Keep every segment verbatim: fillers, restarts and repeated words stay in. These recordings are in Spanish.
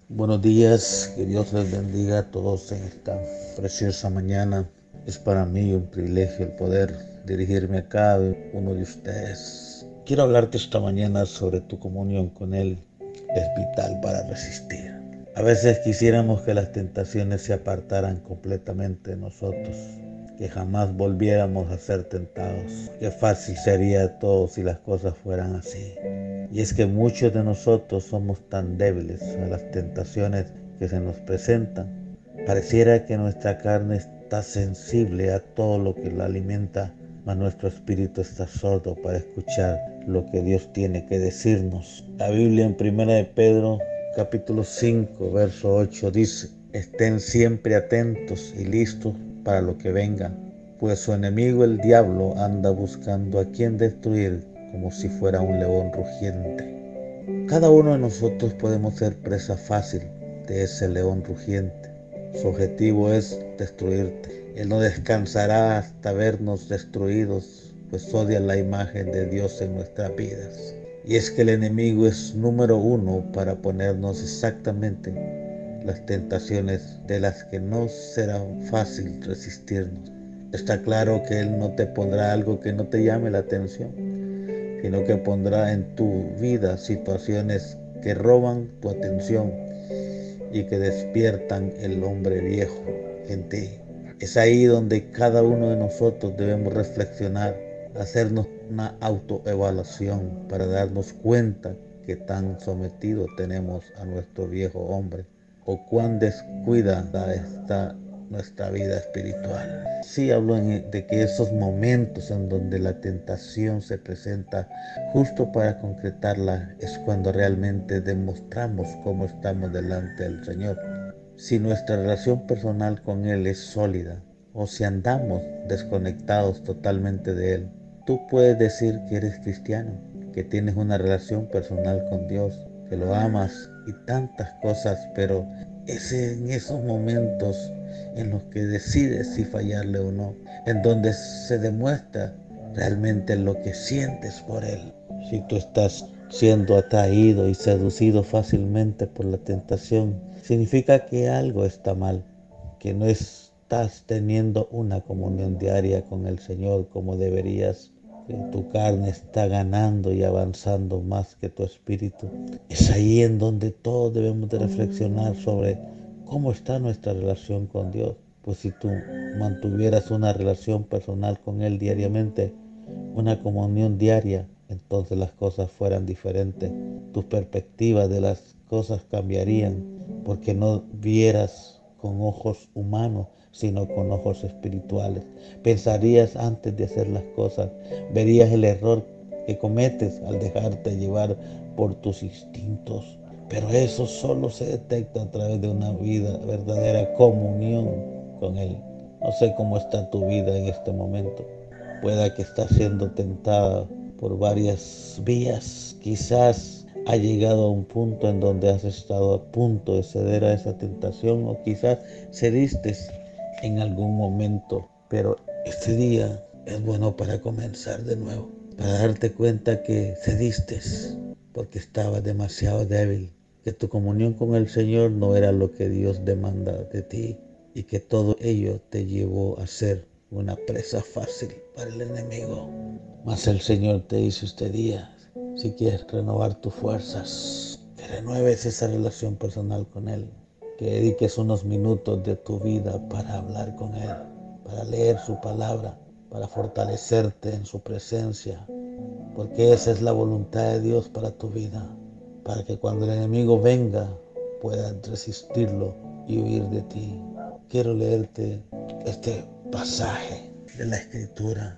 Buenos días, que Dios les bendiga a todos en esta preciosa mañana. Es para mí un privilegio el poder dirigirme a cada uno de ustedes. Quiero hablarte esta mañana sobre tu comunión con Él. Es vital para resistir. A veces quisiéramos que las tentaciones se apartaran completamente de nosotros, que jamás volviéramos a ser tentados. Qué fácil sería todo si las cosas fueran así. Y es que muchos de nosotros somos tan débiles a las tentaciones que se nos presentan. Pareciera que nuestra carne está sensible a todo lo que la alimenta, mas nuestro espíritu está sordo para escuchar lo que Dios tiene que decirnos. La Biblia en primera de Pedro, capítulo cinco, verso ocho dice: estén siempre atentos y listos para lo que venga, pues su enemigo el diablo anda buscando a quien destruir como si fuera un león rugiente. Cada uno de nosotros podemos ser presa fácil de ese león rugiente. Su objetivo es destruirte. Él no descansará hasta vernos destruidos, pues odia la imagen de Dios en nuestras vidas. Y es que el enemigo es número uno para ponernos exactamente las tentaciones de las que no será fácil resistirnos. Está claro que Él no te pondrá algo que no te llame la atención, sino que pondrá en tu vida situaciones que roban tu atención y que despiertan el hombre viejo en ti. Es ahí donde cada uno de nosotros debemos reflexionar, hacernos una autoevaluación para darnos cuenta que tan sometido tenemos a nuestro viejo hombre o cuán descuidada está nuestra vida espiritual. Sí hablo en, de que esos momentos en donde la tentación se presenta justo para concretarla es cuando realmente demostramos cómo estamos delante del Señor. Si nuestra relación personal con Él es sólida o si andamos desconectados totalmente de Él. Tú puedes decir que eres cristiano, que tienes una relación personal con Dios, que lo amas y tantas cosas, pero es en esos momentos en los que decides si fallarle o no, en donde se demuestra realmente lo que sientes por Él. Si tú estás siendo atraído y seducido fácilmente por la tentación, significa que algo está mal, que no estás teniendo una comunión diaria con el Señor como deberías, que tu carne está ganando y avanzando más que tu espíritu. Es ahí en donde todos debemos de reflexionar sobre cómo está nuestra relación con Dios. Pues si tú mantuvieras una relación personal con Él diariamente, una comunión diaria, entonces las cosas fueran diferentes. Tus perspectivas de las cosas cambiarían, porque no vieras con ojos humanos, sino con ojos espirituales. Pensarías antes de hacer las cosas, verías el error que cometes al dejarte llevar por tus instintos. Pero eso solo se detecta a través de una vida, verdadera comunión con Él. No sé cómo está tu vida en este momento. Pueda que estás siendo tentada por varias vías. Quizás ha llegado a un punto en donde has estado a punto de ceder a esa tentación, o quizás cediste en algún momento. Pero este día es bueno para comenzar de nuevo, para darte cuenta que cediste porque estabas demasiado débil, que tu comunión con el Señor no era lo que Dios demanda de ti y que todo ello te llevó a ser una presa fácil para el enemigo. Mas el Señor te dice este día, si quieres renovar tus fuerzas, que renueves esa relación personal con Él, que dediques unos minutos de tu vida para hablar con Él, para leer su palabra, para fortalecerte en su presencia, porque esa es la voluntad de Dios para tu vida, para que cuando el enemigo venga puedas resistirlo y huir de ti. Quiero leerte este pasaje de la Escritura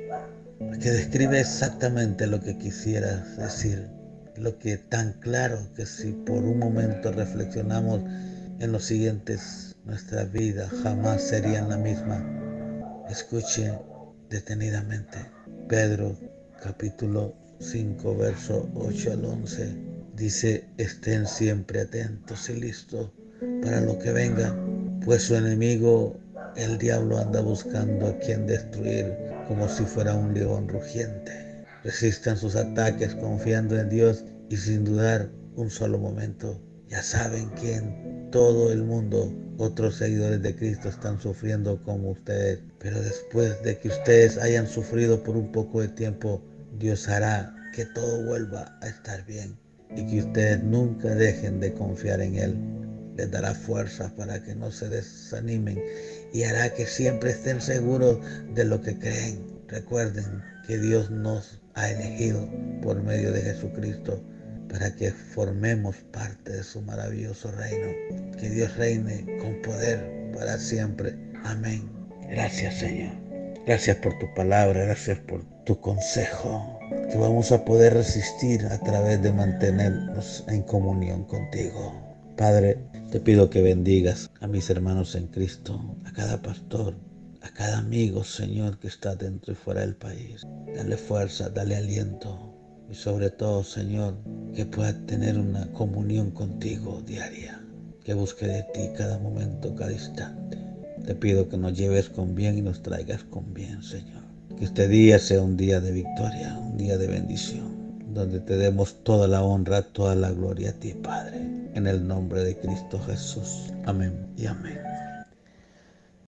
que describe exactamente lo que quisieras decir, lo que tan claro que si por un momento reflexionamos en los siguientes, nuestra vida jamás serían la misma. Escuche detenidamente. Pedro capítulo cinco, verso ocho al once, dice: estén siempre atentos y listos para lo que venga, pues su enemigo el diablo anda buscando a quien destruir como si fuera un león rugiente. Resistan sus ataques confiando en Dios y sin dudar un solo momento, Ya saben que en todo el mundo otros seguidores de Cristo están sufriendo como ustedes, pero después de que ustedes hayan sufrido por un poco de tiempo, Dios hará que todo vuelva a estar bien y que ustedes nunca dejen de confiar en Él. Les dará fuerza para que no se desanimen y hará que siempre estén seguros de lo que creen. Recuerden que Dios nos ha elegido por medio de Jesucristo para que formemos parte de su maravilloso reino. Que Dios reine con poder para siempre. Amén. Gracias, Señor. Gracias por tu palabra, gracias por tu consejo, que vamos a poder resistir a través de mantenernos en comunión contigo. Padre, te pido que bendigas a mis hermanos en Cristo, a cada pastor, a cada amigo, Señor, que está dentro y fuera del país. Dale fuerza, dale aliento y sobre todo, Señor, que pueda tener una comunión contigo diaria, que busque de ti cada momento, cada instante. Te pido que nos lleves con bien y nos traigas con bien, Señor. Que este día sea un día de victoria, un día de bendición, donde te demos toda la honra, toda la gloria a ti, Padre. En el nombre de Cristo Jesús. Amén y amén.